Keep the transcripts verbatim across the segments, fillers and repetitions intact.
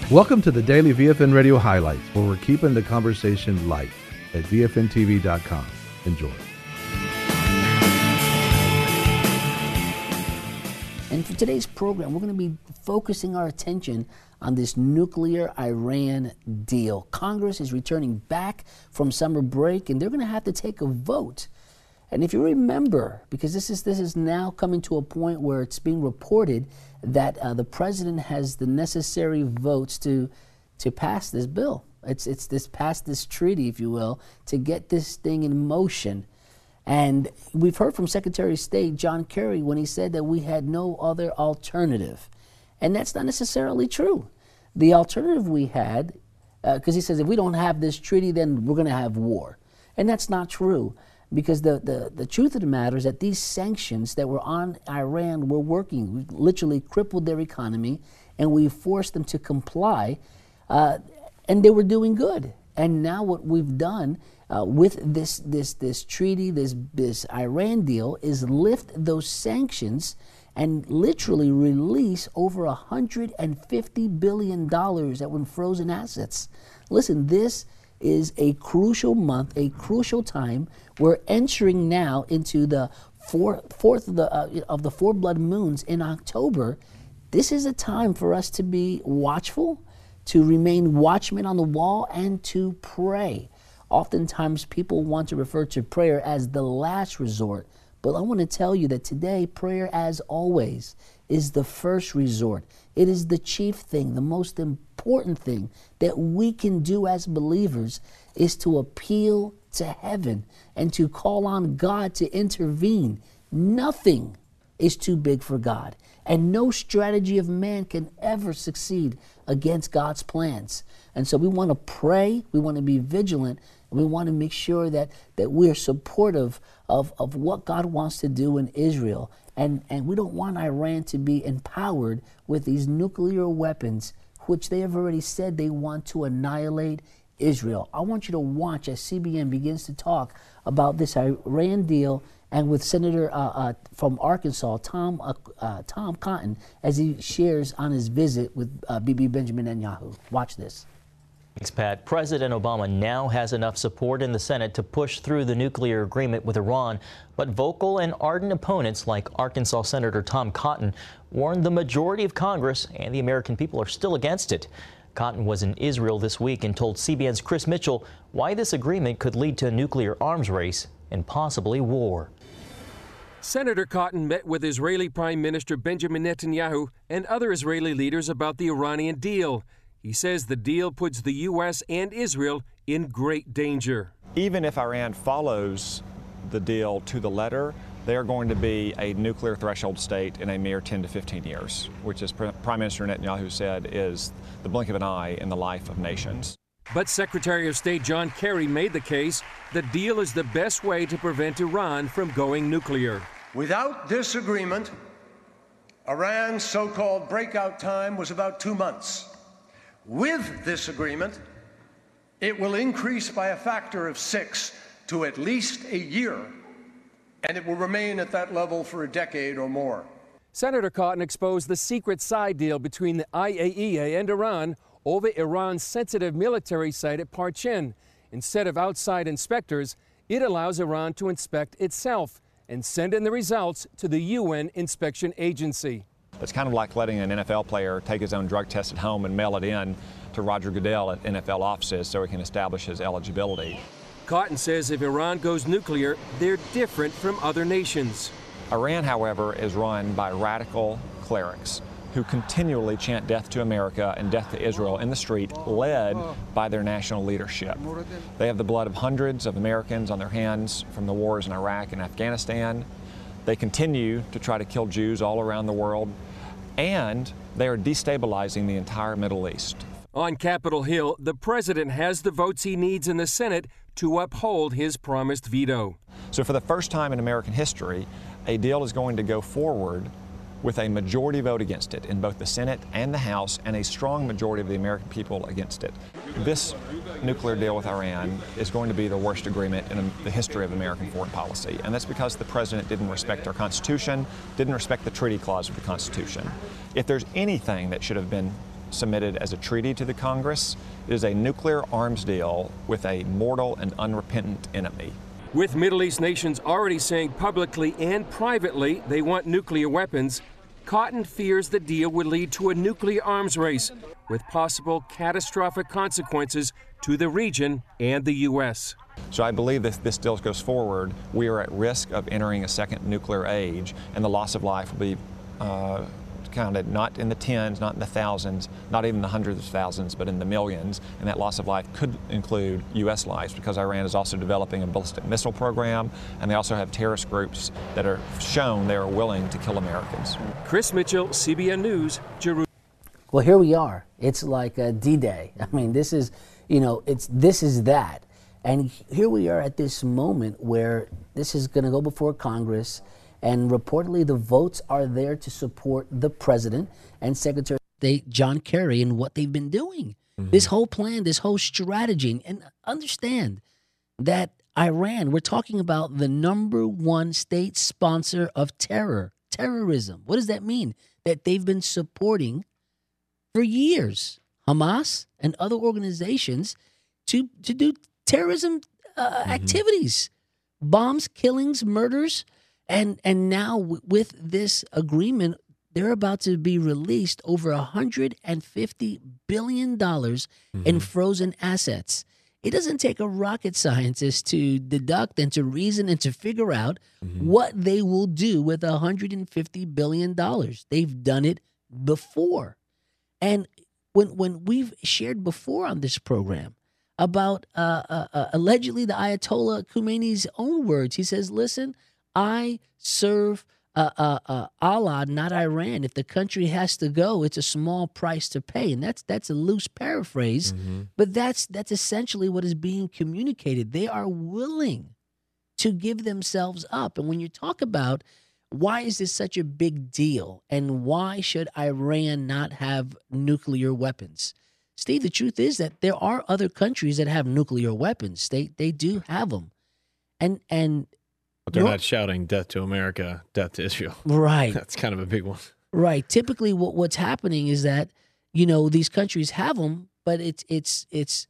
Welcome to the Daily V F N Radio Highlights, where we're keeping the conversation light at V F N T V dot com. Enjoy. And for today's program, we're going to be focusing our attention on this nuclear Iran deal. Congress is returning back from summer break, and they're going to have to take a vote. And if you remember, because this is this is now coming to a point where it's being reported that uh, the president has the necessary votes to to pass this bill. It's it's this pass this treaty, if you will, to get this thing in motion. And we've heard from Secretary of State John Kerry when he said that we had no other alternative. And that's not necessarily true. The alternative we had, because uh, he says if we don't have this treaty, then we're going to have war. And that's not true. Because the, the, the truth of the matter is that these sanctions that were on Iran were working. We literally crippled their economy, and we forced them to comply, uh, and they were doing good. And now what we've done uh, with this this this treaty, this this Iran deal, is lift those sanctions and literally release over one hundred fifty billion dollars that were in frozen assets. Listen, this is a crucial month, a crucial time. We're entering now into the four, fourth of the, uh, of the four blood moons in October. This is a time for us to be watchful, to remain watchmen on the wall, and to pray. Oftentimes people want to refer to prayer as the last resort, but I want to tell you that today prayer, as always, is the first resort. It is the chief thing, the most important thing that we can do as believers is to appeal to heaven and to call on God to intervene. Nothing is too big for God, and no strategy of man can ever succeed against God's plans. And so we want to pray, we want to be vigilant, and we want to make sure that, that we're supportive of, of what God wants to do in Israel. And, and we don't want Iran to be empowered with these nuclear weapons, which they have already said they want to annihilate Israel. I want you to watch as C B N begins to talk about this Iran deal, and with Senator uh, uh, from Arkansas, Tom uh, uh, Tom Cotton, as he shares on his visit with uh, Bibi Benjamin Netanyahu. Watch this. Thanks, Pat. President Obama now has enough support in the Senate to push through the nuclear agreement with Iran, but vocal and ardent opponents like Arkansas Senator Tom Cotton warned the majority of Congress and the American people are still against it. Cotton was in Israel this week and told C B N's Chris Mitchell why this agreement could lead to a nuclear arms race and possibly war. Senator Cotton met with Israeli Prime Minister Benjamin Netanyahu and other Israeli leaders about the Iranian deal. He says the deal puts the U S and Israel in great danger. Even if Iran follows the deal to the letter, they are going to be a nuclear threshold state in a mere ten to fifteen years, which, as Prime Minister Netanyahu said, is the blink of an eye in the life of nations. But Secretary of State John Kerry made the case the deal is the best way to prevent Iran from going nuclear. Without this agreement, Iran's so-called breakout time was about two months. With this agreement, it will increase by a factor of six to at least a year, and it will remain at that level for a decade or more. Senator Cotton exposed the secret side deal between the I A E A and Iran over Iran's sensitive military site at Parchin. Instead of outside inspectors, it allows Iran to inspect itself and send in the results to the U N inspection agency. It's kind of like letting an N F L player take his own drug test at home and mail it in to Roger Goodell at N F L offices so he can establish his eligibility. Cotton says if Iran goes nuclear, they're different from other nations. Iran, however, is run by radical clerics who continually chant death to America and death to Israel in the street, led by their national leadership. They have the blood of hundreds of Americans on their hands from the wars in Iraq and Afghanistan. They continue to try to kill Jews all around the world, and they are destabilizing the entire Middle East. On Capitol Hill, the president has the votes he needs in the Senate to uphold his promised veto. So for the first time in American history, a deal is going to go forward with a majority vote against it in both the Senate and the House, and a strong majority of the American people against it. This nuclear deal with Iran is going to be the worst agreement in the history of American foreign policy, and that's because the president didn't respect our Constitution, didn't respect the treaty clause of the Constitution. If there's anything that should have been submitted as a treaty to the Congress. It is a nuclear arms deal with a mortal and unrepentant enemy. With Middle East nations already saying publicly and privately they want nuclear weapons, Cotton fears the deal would lead to a nuclear arms race with possible catastrophic consequences to the region and the U S. So I believe that if this deal goes forward, we are at risk of entering a second nuclear age, and the loss of life will be uh, counted not in the tens, not in the thousands, not even the hundreds of thousands, but in the millions. And that loss of life could include U S lives, because Iran is also developing a ballistic missile program, and they also have terrorist groups that are shown they are willing to kill Americans. Chris Mitchell, C B N News, Jerusalem. Well, here we are. It's like a D-Day. I mean, this is, you know, it's this is that. And here we are at this moment where this is going to go before Congress, and reportedly the votes are there to support the president and Secretary of State John Kerry in what they've been doing. Mm-hmm. This whole plan, this whole strategy. And understand that Iran, we're talking about the number one state sponsor of terror, terrorism. What does that mean? That they've been supporting for years Hamas and other organizations to, to do terrorism uh, mm-hmm. activities, bombs, killings, murders. And and now w- with this agreement, they're about to be released over one hundred fifty billion dollars mm-hmm. in frozen assets. It doesn't take a rocket scientist to deduct and to reason and to figure out mm-hmm. what they will do with one hundred fifty billion dollars. They've done it before. And when when we've shared before on this program about uh, uh, uh, allegedly the Ayatollah Khomeini's own words, he says, listen, I serve uh, uh, uh, Allah, not Iran. If the country has to go, it's a small price to pay. And that's that's a loose paraphrase, mm-hmm. but that's that's essentially what is being communicated. They are willing to give themselves up. And when you talk about why is this such a big deal and why should Iran not have nuclear weapons? Steve, the truth is that there are other countries that have nuclear weapons. They they do have them. And and But they're not shouting death to America, death to Israel. Right. That's kind of a big one. Right. Typically what, what's happening is that, you know, these countries have them, but it's it's it's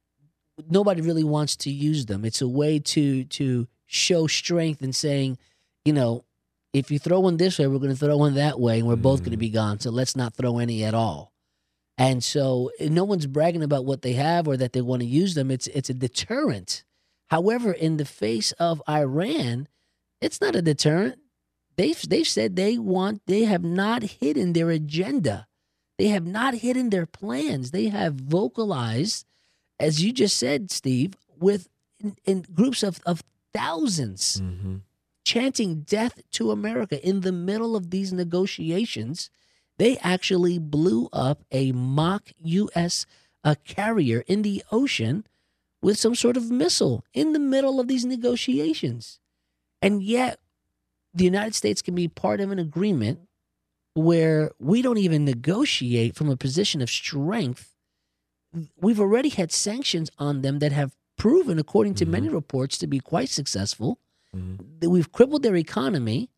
nobody really wants to use them. It's a way to to show strength and saying, you know, if you throw one this way, we're going to throw one that way, and we're mm. both going to be gone. So let's not throw any at all. And so no one's bragging about what they have or that they want to use them. It's it's a deterrent. However, in the face of Iran, it's not a deterrent. They've they've said they want. They have not hidden their agenda. They have not hidden their plans. They have vocalized, as you just said, Steve, with in, in groups of of thousands. Mm-hmm. Chanting death to America in the middle of these negotiations. They actually blew up a mock U S uh, carrier in the ocean with some sort of missile in the middle of these negotiations. And yet the United States can be part of an agreement where we don't even negotiate from a position of strength. We've already had sanctions on them that have proven, according to mm-hmm. many reports, to be quite successful. That we've crippled their economy.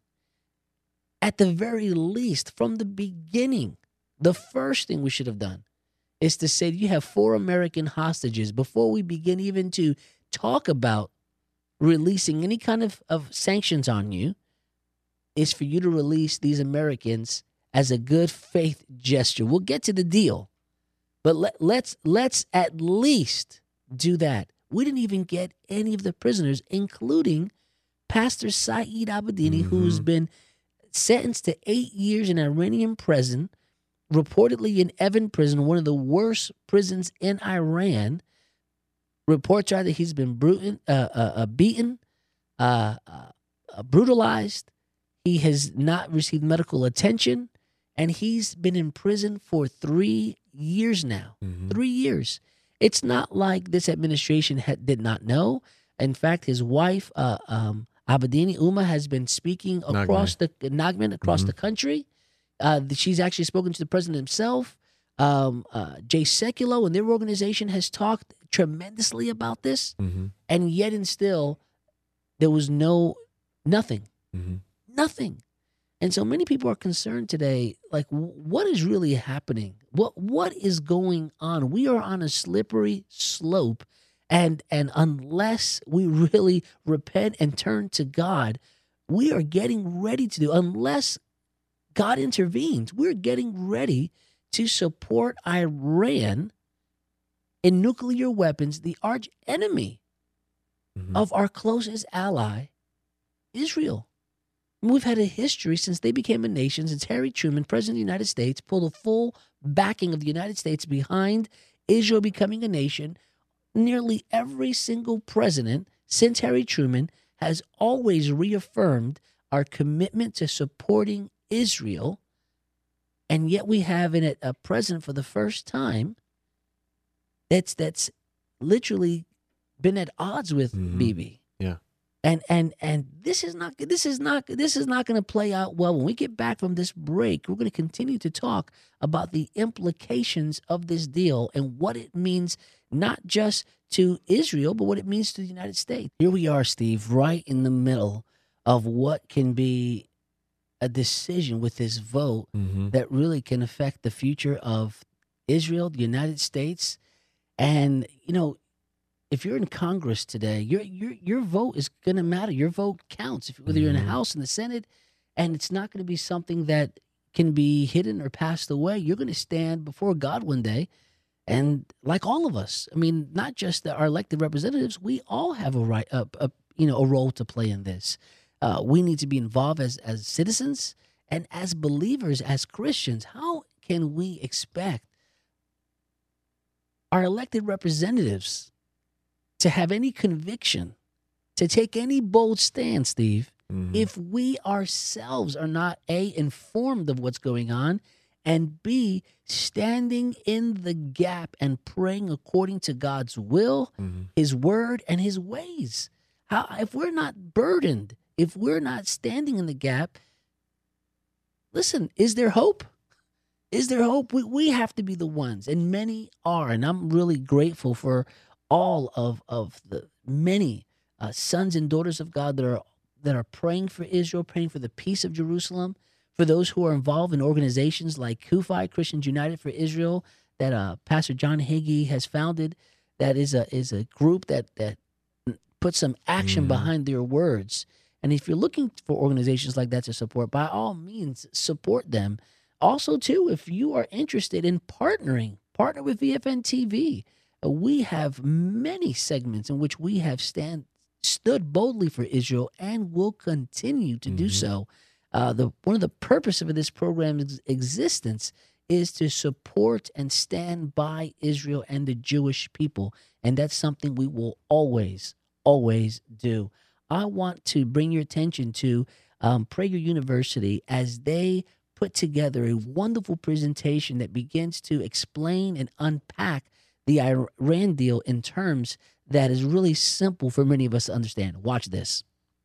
At the very least, from the beginning, the first thing we should have done is to say you have four American hostages before we begin even to talk about releasing any kind of, of sanctions on you, is for you to release these Americans as a good faith gesture. We'll get to the deal, but let, let's let's at least do that. We didn't even get any of the prisoners, including Pastor Saeed Abedini, mm-hmm. who's been sentenced to eight years in Iranian prison, reportedly in Evin prison, one of the worst prisons in Iran. Reports are that he's been brutal, uh, uh, uh, beaten, uh, uh, brutalized. He has not received medical attention, and he's been in prison for three years now. Mm-hmm. Three years. It's not like this administration had, did not know. In fact, his wife, uh, um, Abedini Uma, has been speaking across Nagman. the Nagman across mm-hmm. the country. Uh, she's actually spoken to the president himself. Um, uh, Jay Sekulow and their organization has talked tremendously about this, mm-hmm. and yet and still, there was no nothing, mm-hmm. nothing. And so many people are concerned today, like, what is really happening? What what is going on? We are on a slippery slope, and and unless we really repent and turn to God, we are getting ready to do, unless God intervenes, we're getting ready to support Iran in nuclear weapons, the arch enemy mm-hmm. of our closest ally, Israel. We've had a history since they became a nation, since Harry Truman, President of the United States, pulled a full backing of the United States behind Israel becoming a nation. Nearly every single president since Harry Truman has always reaffirmed our commitment to supporting Israel. And yet we have in it a president for the first time that's that's literally been at odds with mm-hmm. Bibi. Yeah. And and and this is not this is not this is not going to play out well. When we get back from this break, we're going to continue to talk about the implications of this deal and what it means, not just to Israel, but what it means to the United States. Here we are, Steve, right in the middle of what can be a decision with this vote mm-hmm. that really can affect the future of Israel, the United States. And, you know, if you're in Congress today, your your your vote is going to matter. Your vote counts, if, whether mm-hmm. you're in the House and the Senate, and it's not going to be something that can be hidden or passed away. You're going to stand before God one day, and like all of us, I mean, not just the, our elected representatives, we all have a right, a, a you know, a role to play in this. Uh, we need to be involved as as citizens and as believers, as Christians. How can we expect our elected representatives to have any conviction, to take any bold stand, Steve, mm-hmm. if we ourselves are not, A, informed of what's going on, and B, standing in the gap and praying according to God's will, mm-hmm. his word, and his ways? How, if we're not burdened, if we're not standing in the gap, listen, is there hope? Is there hope? We, we have to be the ones, and many are, and I'm really grateful for all of, of the many uh, sons and daughters of God that are that are praying for Israel, praying for the peace of Jerusalem, for those who are involved in organizations like CUFI, Christians United for Israel, that uh, Pastor John Hagee has founded, that is a is a group that, that puts some action mm. behind their words. And if you're looking for organizations like that to support, by all means, support them. Also, too, if you are interested in partnering, partner with V F N T V. We have many segments in which we have stand stood boldly for Israel and will continue to mm-hmm. do so. Uh, the one of the purpose of this program's existence is to support and stand by Israel and the Jewish people, and that's something we will always, always do. I want to bring your attention to um, Prager University as they put together a wonderful presentation that begins to explain and unpack the Iran deal in terms that is really simple for many of us to understand. Watch this.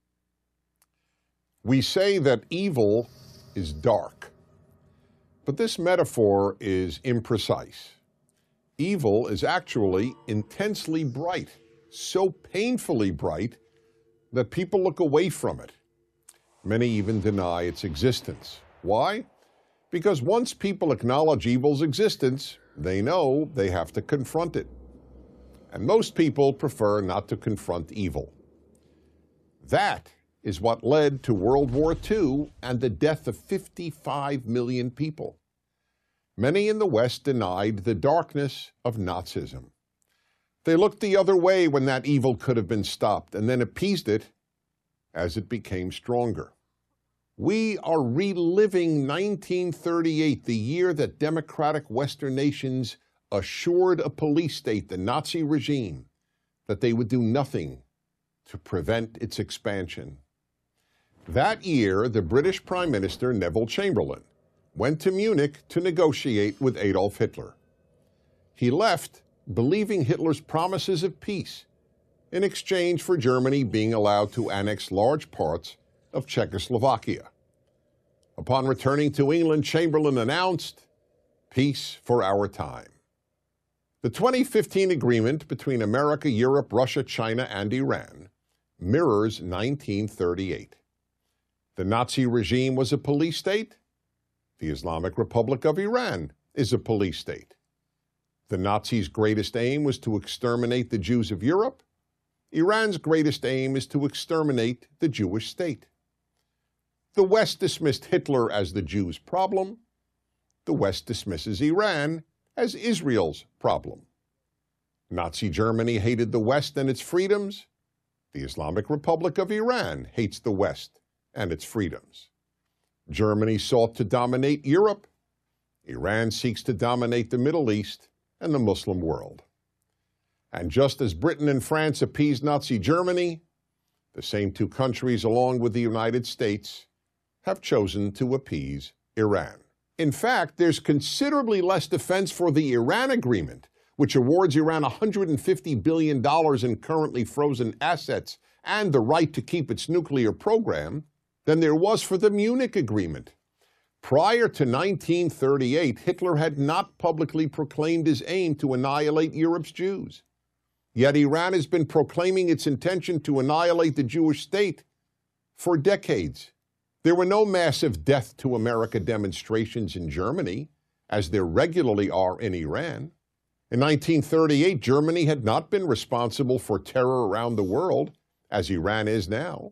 We say that evil is dark, but this metaphor is imprecise. Evil is actually intensely bright, so painfully bright that people look away from it. Many even deny its existence. Why? Because once people acknowledge evil's existence, they know they have to confront it. And most people prefer not to confront evil. That is what led to World War Two and the death of fifty-five million people. Many in the West denied the darkness of Nazism. They looked the other way when that evil could have been stopped, and then appeased it as it became stronger. We are reliving nineteen thirty-eight, the year that democratic Western nations assured a police state, the Nazi regime, that they would do nothing to prevent its expansion. That year, the British Prime Minister, Neville Chamberlain, went to Munich to negotiate with Adolf Hitler. He left believing Hitler's promises of peace in exchange for Germany being allowed to annex large parts of Czechoslovakia. Upon returning to England, Chamberlain announced, "Peace for our time." The twenty fifteen agreement between America, Europe, Russia, China, and Iran mirrors nineteen thirty-eight. The Nazi regime was a police state. The Islamic Republic of Iran is a police state. The Nazis' greatest aim was to exterminate the Jews of Europe. Iran's greatest aim is to exterminate the Jewish state. The West dismissed Hitler as the Jews' problem. The West dismisses Iran as Israel's problem. Nazi Germany hated the West and its freedoms. The Islamic Republic of Iran hates the West and its freedoms. Germany sought to dominate Europe. Iran seeks to dominate the Middle East and the Muslim world. And just as Britain and France appeased Nazi Germany, the same two countries, along with the United States, have chosen to appease Iran. In fact, there's considerably less defense for the Iran agreement, which awards Iran one hundred fifty billion dollars in currently frozen assets and the right to keep its nuclear program, than there was for the Munich Agreement. Prior to nineteen thirty-eight, Hitler had not publicly proclaimed his aim to annihilate Europe's Jews. Yet Iran has been proclaiming its intention to annihilate the Jewish state for decades. There were no massive death to America demonstrations in Germany, as there regularly are in Iran. In nineteen thirty-eight, Germany had not been responsible for terror around the world, as Iran is now.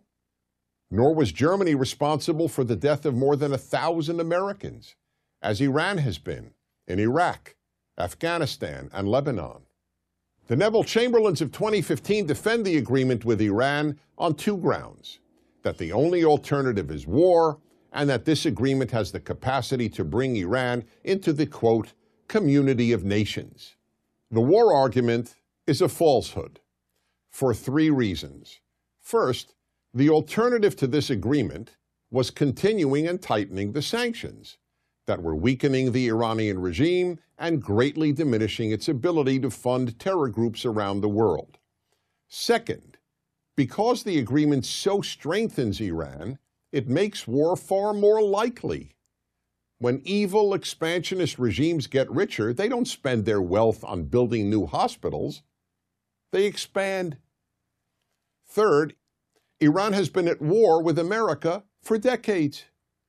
Nor was Germany responsible for the death of more than a thousand Americans, as Iran has been in Iraq, Afghanistan, and Lebanon. The Neville Chamberlains of twenty fifteen defend the agreement with Iran on two grounds: that the only alternative is war, and that this agreement has the capacity to bring Iran into the, quote, community of nations. The war argument is a falsehood for three reasons. First, the alternative to this agreement was continuing and tightening the sanctions that were weakening the Iranian regime and greatly diminishing its ability to fund terror groups around the world. Second, because the agreement so strengthens Iran, it makes war far more likely. When evil expansionist regimes get richer, they don't spend their wealth on building new hospitals. They expand. Third, Iran has been at war with America for decades.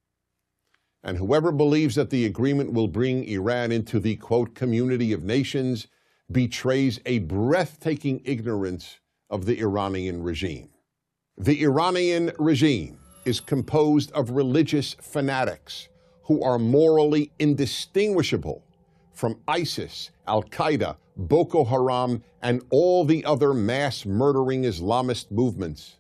And whoever believes that the agreement will bring Iran into the, quote, community of nations betrays a breathtaking ignorance of the Iranian regime. The Iranian regime is composed of religious fanatics who are morally indistinguishable from ISIS, Al-Qaeda, Boko Haram, and all the other mass-murdering Islamist movements.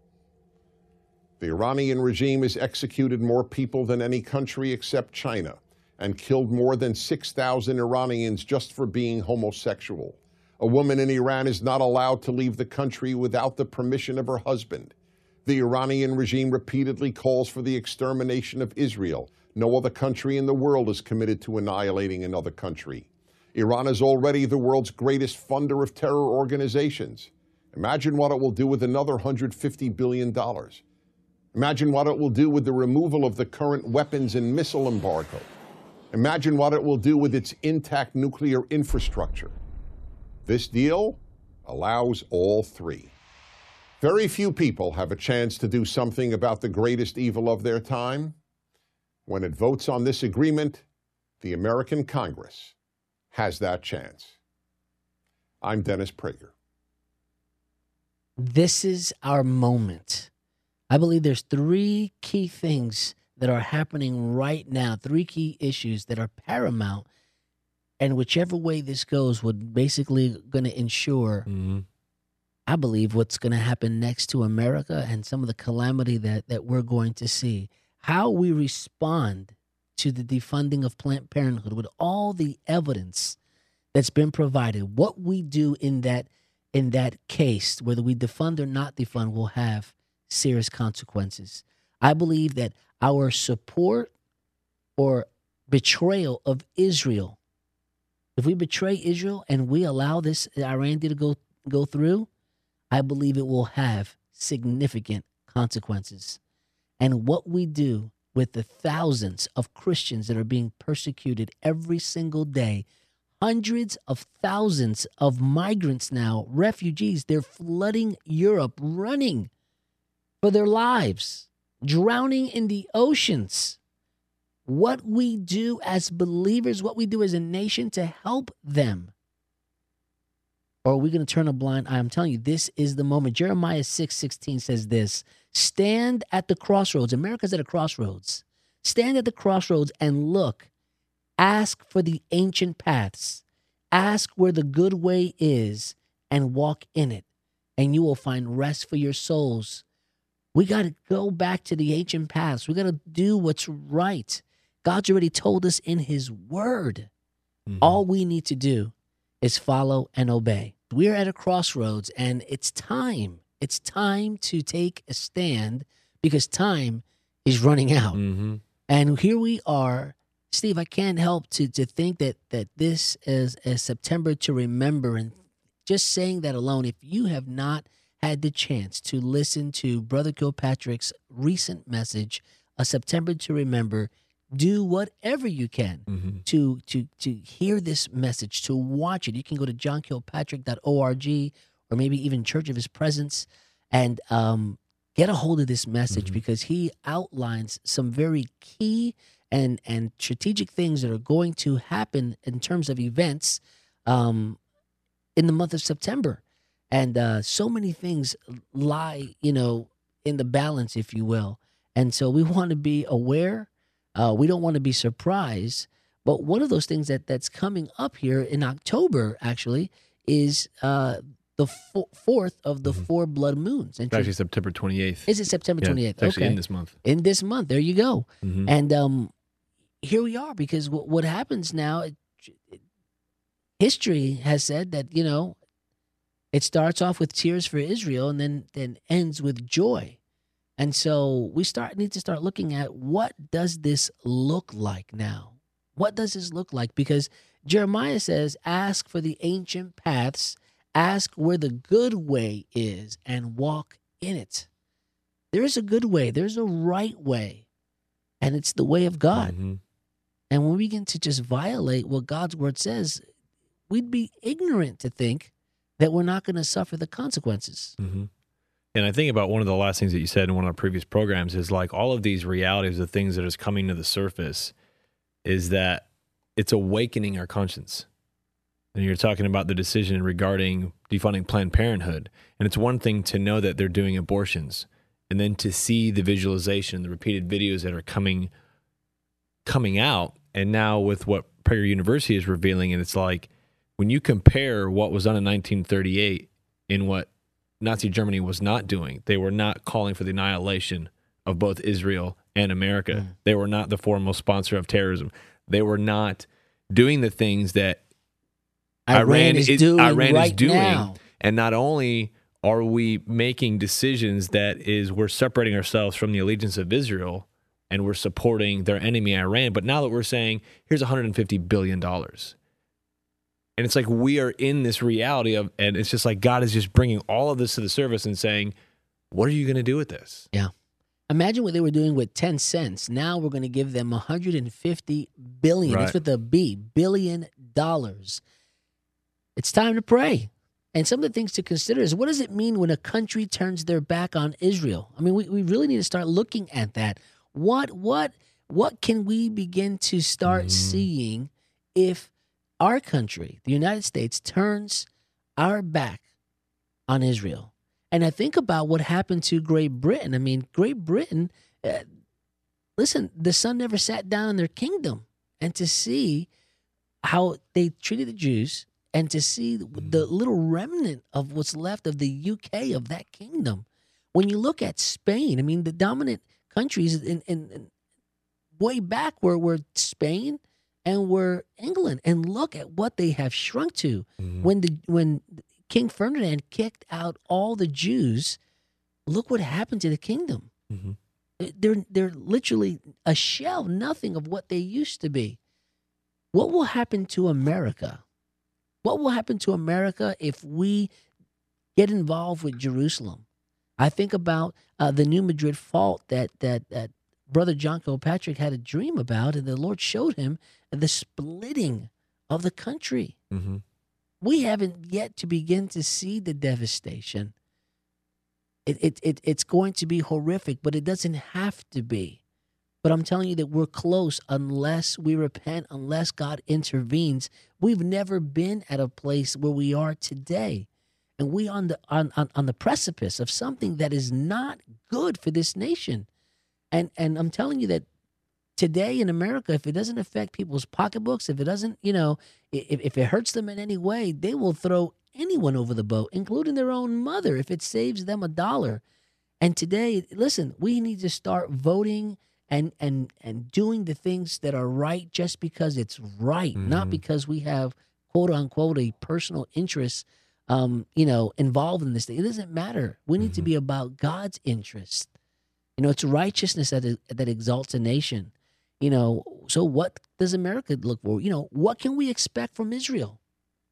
The Iranian regime has executed more people than any country except China and killed more than six thousand Iranians just for being homosexual. A woman in Iran is not allowed to leave the country without the permission of her husband. The Iranian regime repeatedly calls for the extermination of Israel. No other country in the world is committed to annihilating another country. Iran is already the world's greatest funder of terror organizations. Imagine what it will do with another one hundred fifty billion dollars. Imagine what it will do with the removal of the current weapons and missile embargo. Imagine what it will do with its intact nuclear infrastructure. This deal allows all three. Very few people have a chance to do something about the greatest evil of their time. When it votes on this agreement, the American Congress has that chance. I'm Dennis Prager. This is our moment. I believe there's three key things that are happening right now, three key issues that are paramount, and whichever way this goes would basically going to ensure, mm-hmm. I believe, what's going to happen next to America and some of the calamity that, that we're going to see. How we respond to the defunding of Planned Parenthood with all the evidence that's been provided, what we do in that in that case, whether we defund or not defund, will have serious consequences. I believe that our support or betrayal of Israel, if we betray Israel and we allow this Iran deal to go, go through, I believe it will have significant consequences. And what we do with the thousands of Christians that are being persecuted every single day, hundreds of thousands of migrants now, refugees, they're flooding Europe, running for their lives. drowning in the oceans. What we do as believers, what we do as a nation to help them. Or are we going to turn a blind eye? I'm telling you, this is the moment. Jeremiah six sixteen says this: stand at the crossroads. America's at a crossroads. Stand at the crossroads and look. Ask for the ancient paths. Ask where the good way is and walk in it, and you will find rest for your souls. We got to go back to the ancient paths. We got to do what's right. God's already told us in his word. Mm-hmm. All we need to do is follow and obey. We're at a crossroads, and it's time. It's time to take a stand because time is running out. Mm-hmm. And here we are. Steve, I can't help to to think that that this is a September to remember. And just saying that alone, if you have not had the chance to listen to Brother Kilpatrick's recent message, A September to Remember, do whatever you can mm-hmm. to to to hear this message, to watch it. You can go to john kilpatrick dot org or maybe even Church of His Presence and um, get a hold of this message mm-hmm. because he outlines some very key and and strategic things that are going to happen in terms of events um, in the month of September. And uh, so many things lie, you know, in the balance, if you will. And so we want to be aware. Uh, we don't want to be surprised. But one of those things that, that's coming up here in October, actually, is uh, the fo- fourth of the mm-hmm. four blood moons. And it's actually September twenty-eighth. Is it September twenty-eighth? Yeah, it's actually okay. in this month. In this month. There you go. Mm-hmm. And um, here we are, because w- what happens now, it, it, history has said that, you know, it starts off with tears for Israel and then, then ends with joy. And so we start need to start looking at, what does this look like now? What does this look like? Because Jeremiah says, ask for the ancient paths, ask where the good way is, and walk in it. There is a good way. There's a right way, and it's the way of God. Mm-hmm. And when we begin to just violate what God's word says, we'd be ignorant to think that we're not going to suffer the consequences. Mm-hmm. And I think about one of the last things that you said in one of our previous programs is like all of these realities, the things that is coming to the surface, is that it's awakening our conscience. And you're talking about the decision regarding defunding Planned Parenthood. And it's one thing to know that they're doing abortions, and then to see the visualization, the repeated videos that are coming coming out. And now with what Prager University is revealing, and it's like, when you compare what was done in nineteen thirty-eight in what Nazi Germany was not doing, they were not calling for the annihilation of both Israel and America. Mm. They were not the foremost sponsor of terrorism. They were not doing the things that Iran, Iran is, is doing. Iran right is doing. Now. And not only are we making decisions that is we're separating ourselves from the allegiance of Israel and we're supporting their enemy, Iran, but now that we're saying, here's one hundred fifty billion dollars. And it's like we are in this reality of, and it's just like God is just bringing all of this to the surface and saying, what are you going to do with this? Yeah. Imagine what they were doing with ten cents. Now we're going to give them one hundred fifty billion dollars. Right. That's with a B, billion dollars. It's time to pray. And some of the things to consider is, what does it mean when a country turns their back on Israel? I mean, we, we really need to start looking at that. What, what, what can we begin to start mm. seeing if our country, the United States, turns our back on Israel? And I think about what happened to Great Britain. I mean, Great Britain, uh, listen, the sun never sat down in their kingdom. And to see how they treated the Jews, and to see the little remnant of what's left of the U K, of that kingdom. When you look at Spain, I mean, the dominant countries in, in, in way back were, were Spain and were England. And look at what they have shrunk to. Mm-hmm. When the when King Ferdinand kicked out all the Jews, look what happened to the kingdom. Mm-hmm. They're, they're literally a shell, nothing of what they used to be. What will happen to America? What will happen to America if we get involved with Jerusalem? I think about uh, the New Madrid fault that, that that Brother John Kilpatrick had a dream about, and the Lord showed him the splitting of the country. Mm-hmm. We haven't yet to begin to see the devastation. It, it, it, it's going to be horrific, but it doesn't have to be. But I'm telling you that we're close unless we repent, unless God intervenes. We've never been at a place where we are today. And we on the on, on, on the precipice of something that is not good for this nation. And and I'm telling you that today in America, if it doesn't affect people's pocketbooks, if it doesn't, you know, if, if it hurts them in any way, they will throw anyone over the boat, including their own mother, if it saves them a dollar. And today, listen, we need to start voting and and and doing the things that are right just because it's right, mm-hmm. not because we have, quote unquote, a personal interest, um, you know, involved in this thing. It doesn't matter. We need mm-hmm. to be about God's interest. You know, it's righteousness that that exalts a nation. You know, so what does America look for? You know, what can we expect from Israel?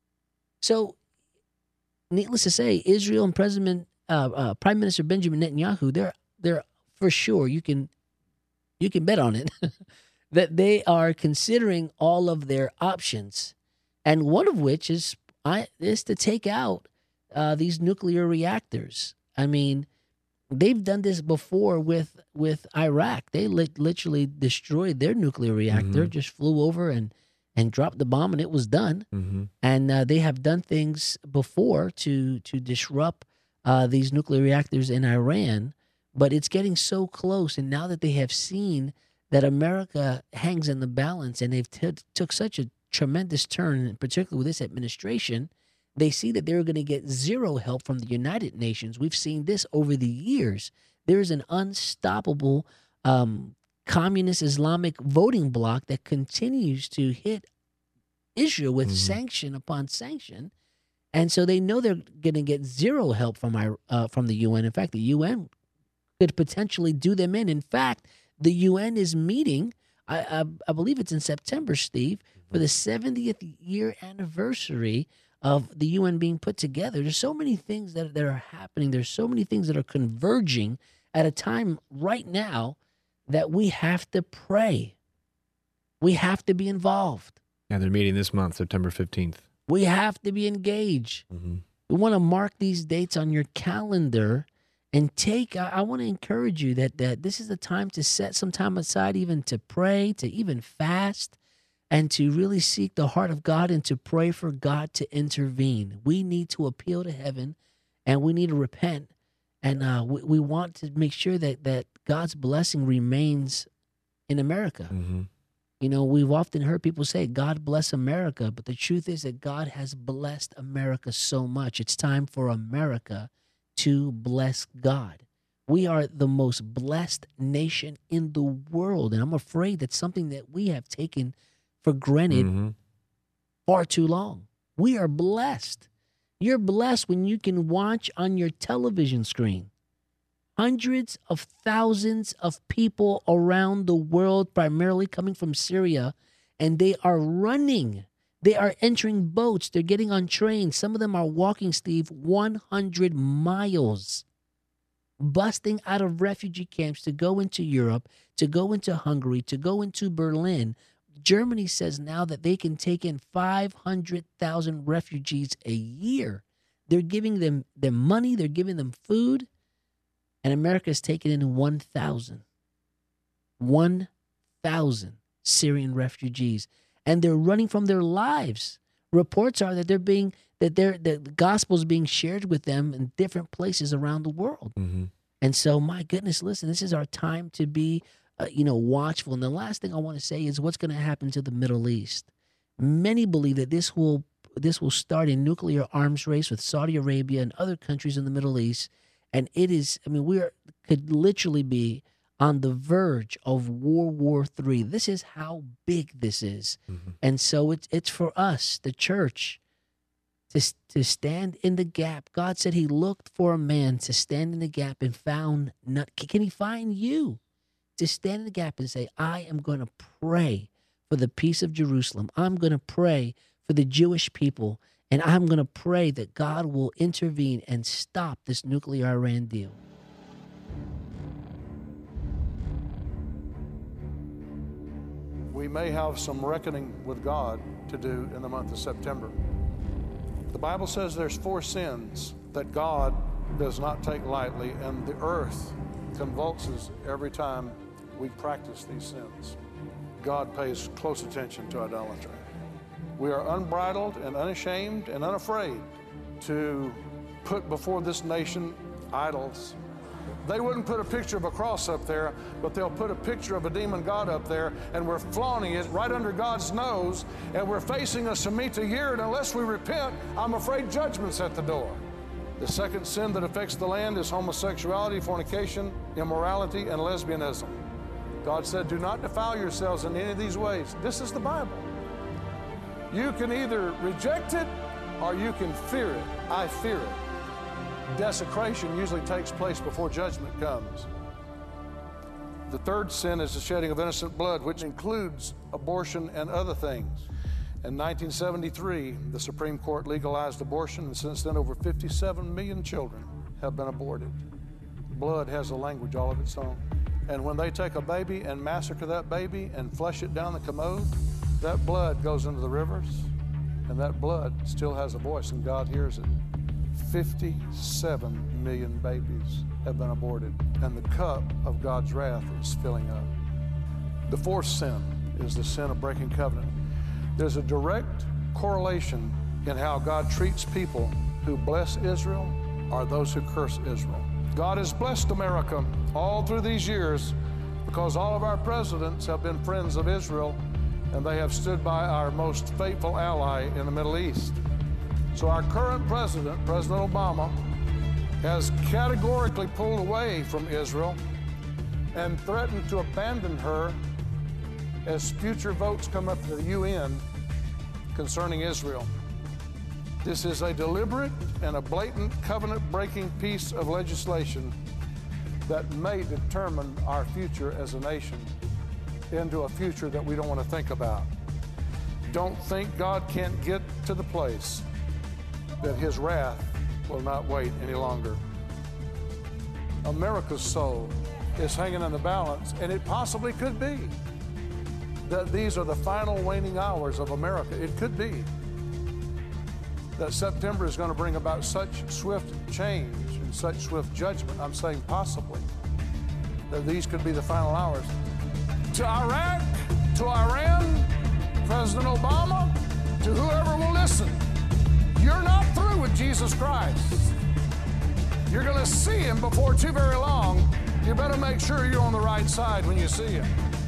So, needless to say, Israel and President uh, uh, Prime Minister Benjamin Netanyahu, they're they're for sure. You can. You can bet on it, that they are considering all of their options, and one of which is I, is to take out uh, these nuclear reactors. I mean, they've done this before with with Iraq. They li- literally destroyed their nuclear reactor, mm-hmm. just flew over and, and dropped the bomb, and it was done. Mm-hmm. And uh, they have done things before to, to disrupt uh, these nuclear reactors in Iran. But it's getting so close, and now that they have seen that America hangs in the balance, and they've t- took such a tremendous turn, particularly with this administration, they see that they're going to get zero help from the United Nations. We've seen this over the years. There is an unstoppable um, communist Islamic voting bloc that continues to hit Israel with mm-hmm. sanction upon sanction, and so they know they're going to get zero help from our, uh, from the U N. In fact, the U N could potentially do them in. In fact, the U N is meeting, I, I, I believe it's in September, Steve, for the seventieth year anniversary of the U N being put together. There's so many things that, that are happening. There's so many things that are converging at a time right now that we have to pray. We have to be involved. Yeah, they're meeting this month, September fifteenth. We have to be engaged. Mm-hmm. We want to mark these dates on your calendar. And take, I, I want to encourage you that, that this is the time to set some time aside even to pray, to even fast, and to really seek the heart of God and to pray for God to intervene. We need to appeal to heaven, and we need to repent. And uh, we, we want to make sure that, that God's blessing remains in America. Mm-hmm. You know, we've often heard people say, God bless America, but the truth is that God has blessed America so much. It's time for America to bless God. We are the most blessed nation in the world, and I'm afraid that's something that we have taken for granted mm-hmm. far too long. We are blessed. You're blessed when you can watch on your television screen hundreds of thousands of people around the world, primarily coming from Syria, and they are running. They are entering boats. They're getting on trains. Some of them are walking, Steve, one hundred miles, busting out of refugee camps to go into Europe, to go into Hungary, to go into Berlin. Germany says now that they can take in five hundred thousand refugees a year. They're giving them their money. They're giving them food. And America is taking in one thousand. one thousand Syrian refugees. And they're running from their lives. Reports are that they're being that they're the gospel is being shared with them in different places around the world. Mm-hmm. And so, my goodness, listen, this is our time to be, uh, you know, watchful. And the last thing I want to say is what's going to happen to the Middle East. Many believe that this will this will start a nuclear arms race with Saudi Arabia and other countries in the Middle East. And it is, I mean, we are could literally be on the verge of World War Three. This is how big this is. Mm-hmm. And so it's it's for us, the church, to, to stand in the gap. God said he looked for a man to stand in the gap and found not. Can he find you to stand in the gap and say, I am going to pray for the peace of Jerusalem. I'm going to pray for the Jewish people. And I'm going to pray that God will intervene and stop this nuclear Iran deal. We may have some reckoning with God to do in the month of September. The Bible says there's four sins that God does not take lightly, and the earth convulses every time we practice these sins. God pays close attention to idolatry. We are unbridled and unashamed and unafraid to put before this nation idols. They wouldn't put a picture of a cross up there, but they'll put a picture of a demon god up there, and we're flaunting it right under God's nose, and we're facing a Shemitah year, and unless we repent, I'm afraid judgment's at the door. The second sin that affects the land is homosexuality, fornication, immorality, and lesbianism. God said, do not defile yourselves in any of these ways. This is the Bible. You can either reject it or you can fear it. I fear it. Desecration usually takes place before judgment comes. The third sin is the shedding of innocent blood, which includes abortion and other things. In nineteen seventy-three, the Supreme Court legalized abortion, and since then over fifty-seven million children have been aborted. Blood has a language all of its own. And when they take a baby and massacre that baby and flush it down the commode, that blood goes into the rivers, and that blood still has a voice, and God hears it. fifty-seven million babies have been aborted, and the cup of God's wrath is filling up. The fourth sin is the sin of breaking covenant. There's a direct correlation in how God treats people who bless Israel or those who curse Israel. God has blessed America all through these years because all of our presidents have been friends of Israel, and they have stood by our most faithful ally in the Middle East. So our current president, President Obama, has categorically pulled away from Israel and threatened to abandon her as future votes come up to the U N concerning Israel. This is a deliberate and a blatant covenant-breaking piece of legislation that may determine our future as a nation into a future that we don't want to think about. Don't think God can't get to the place that his wrath will not wait any longer. America's soul is hanging in the balance, and it possibly could be that these are the final waning hours of America. It could be that September is going to bring about such swift change and such swift judgment. I'm saying possibly that these could be the final hours. To Iraq, to Iran, President Obama, to whoever will listen, you're not through with Jesus Christ. You're going to see him before too very long. You better make sure you're on the right side when you see him.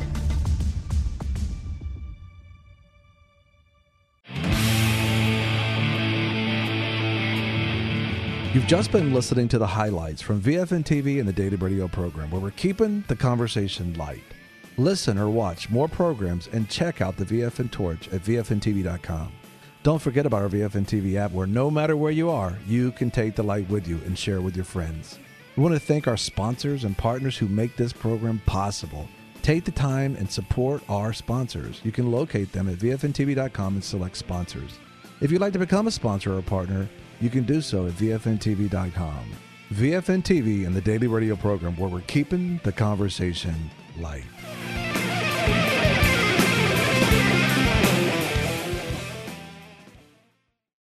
You've just been listening to the highlights from V F N T V and the Daily Radio program, where we're keeping the conversation light. Listen or watch more programs and check out the V F N Torch at V F N T V dot com. Don't forget about our V F N T V app, where no matter where you are, you can take the light with you and share with your friends. We want to thank our sponsors and partners who make this program possible. Take the time and support our sponsors. You can locate them at V F N T V dot com and select sponsors. If you'd like to become a sponsor or a partner, you can do so at V F N T V dot com. V F N T V and the Daily Radio program, where we're keeping the conversation light.